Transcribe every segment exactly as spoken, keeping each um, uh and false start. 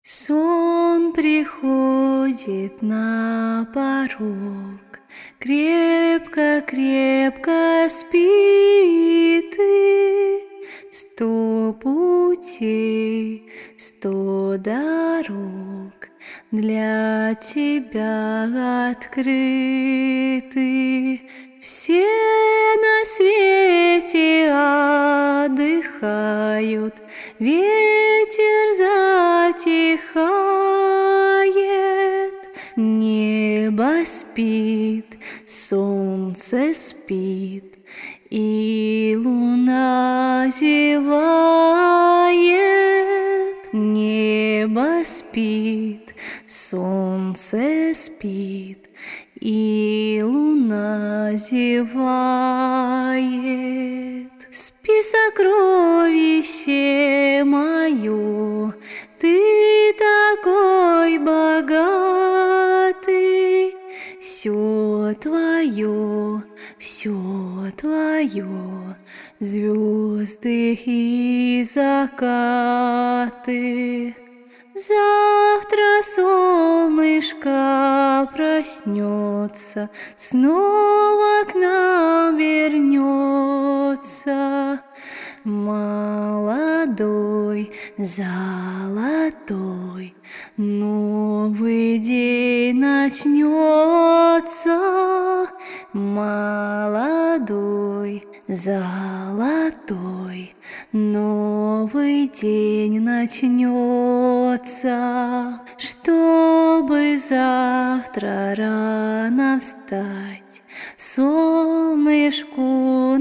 Сон приходит на порог, крепко-крепко спит ты. Сто путей, сто дорог для тебя открыты. Все на свете отдыхают, ветер затихает, небо спит, солнце спит, и луна зевает. Небо спит, солнце спит, и луна зевает. Спи, сокровище мое, ты такой богатый. Все твое, все твое, звезды и закаты. Завтра солнышко проснется, снова к нам вернется. Молодой, золотой, новый день начнется. Молодой, золотой, новый день начнется. Чтобы завтра рано встать, солнышку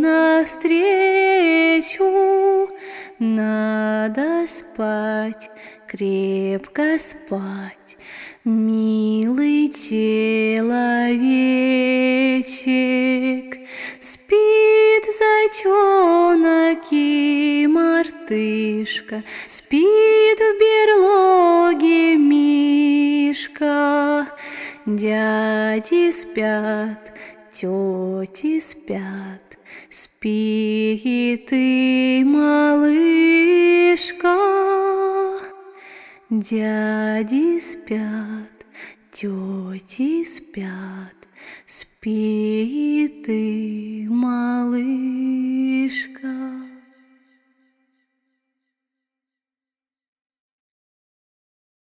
навстречу, надо спать, крепко спать, милый человечек. Спит зайчонок и мартышка, спит в берлоге мишка. Дяди спят, тети спят, спи и ты, малышка. Дяди спят, тети спят, спи и ты, малышка.